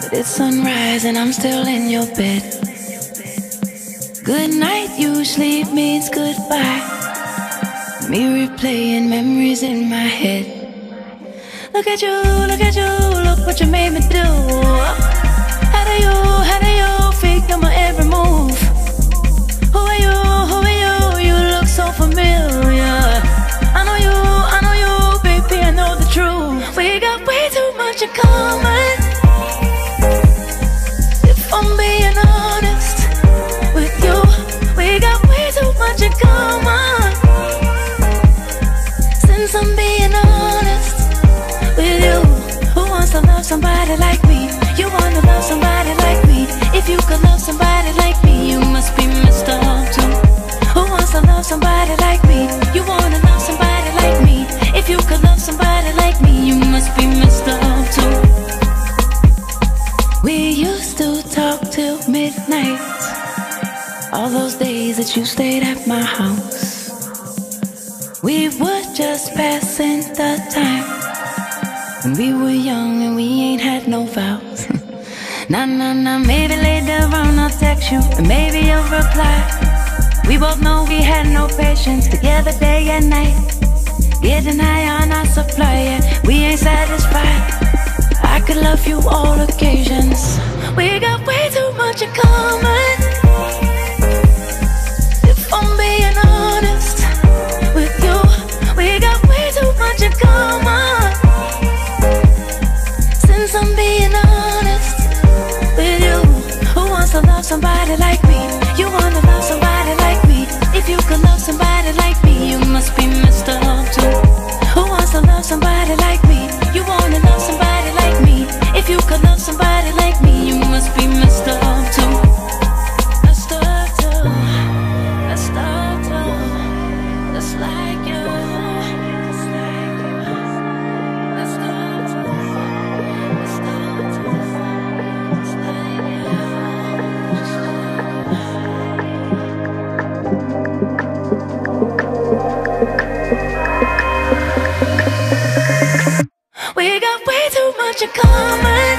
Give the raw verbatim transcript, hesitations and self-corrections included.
It's sunrise and I'm still in your bed. Good night usually means goodbye. Me replaying memories in my head. Look at you, look at you, look what you made me do. How do you, how do you figure my every move? Who are you, who are you, you look so familiar. I know you, I know you, baby, I know the truth. We got way too much in common. If I'm being honest with you, we got way too much in common. Since I'm being honest with you, who wants to love somebody like me? You wanna love somebody like me? If you could love somebody like me, you must be messed up too. Who wants to love somebody like me? You wanna love somebody like me? If you could love somebody like me, you must be messed up too. We used to talk till midnight, all those days that you stayed at my house. We were just passing the time when we were young and we ain't had no vows. Nah, nah, nah, maybe later on I'll text you and maybe you'll reply. We both know we had no patience together day and night, getting high on our supply, yeah, we ain't satisfied. I could love you all occasions. We got way too much in common. If I'm being honest with you, we got way too much in common. Since I'm being honest with you, who wants to love somebody like me? You wanna love somebody like me? If you could love somebody like me, you must be messed up too. Who wants to love somebody like me? You wanna love somebody like me? If you could love somebody like me, you must be messed up too. Messed up too. Messed up too. Just like you. Just like you. Messed up too. Messed up too. Just like you. We got way too much in common.